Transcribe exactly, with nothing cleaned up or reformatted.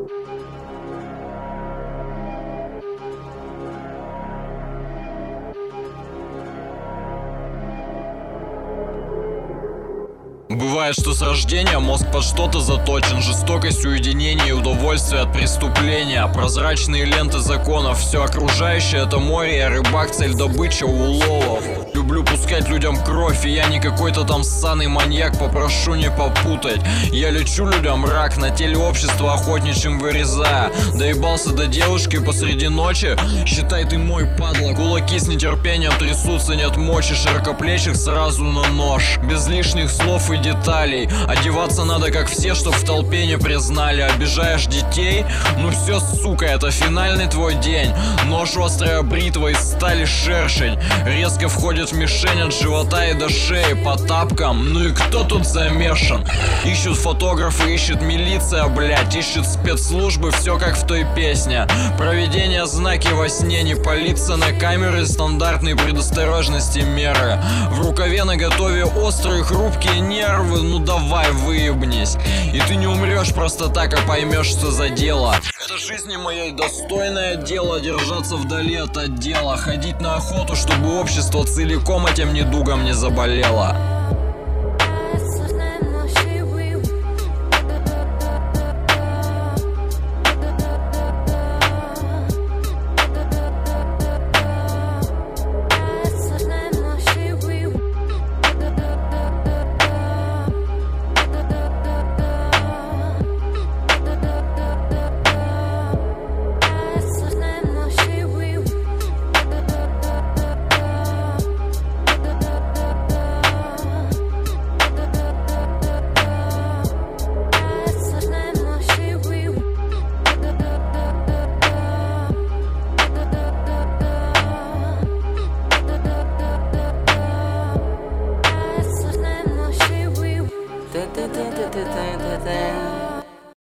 Бывает, что с рождения мозг под что-то заточен. Жестокость, уединение и удовольствие от преступления. Прозрачные ленты законов. Все окружающее — это море, я рыбак, цель добыча уловов. Люблю пускать людям кровь, и я не какой-то там ссаный маньяк, попрошу не попутать. Я лечу людям рак, на теле общества охотничьим вырезая. Доебался до девушки посреди ночи, считай, ты мой, падла. Кулаки с нетерпением трясутся, нет мочи. Широкоплечих сразу на нож, без лишних слов и деталей. Одеваться надо как все, чтоб в толпе не признали. Обижаешь детей? Ну все, сука, это финальный твой день. Нож, острая бритва из стали шершень. Резко входит в мишень от живота и до шеи по тапкам. Ну и кто тут замешан? Ищут фотографы, ищет милиция, блять. Ищет спецслужбы, все как в той песне. Проведение знаки во сне, не палиться на камеры, стандартные предосторожности меры. В рукаве наготове острые хрупкие нервы. Ну давай, выебнись. И ты не умрешь просто так, а поймешь, что за дело. Это жизни моей достойное дело. Держаться вдали от отдела. Ходить на охоту, чтобы общество целиком этим недугом не заболело. Dun, dun, dun, dun, dun, dun, dun.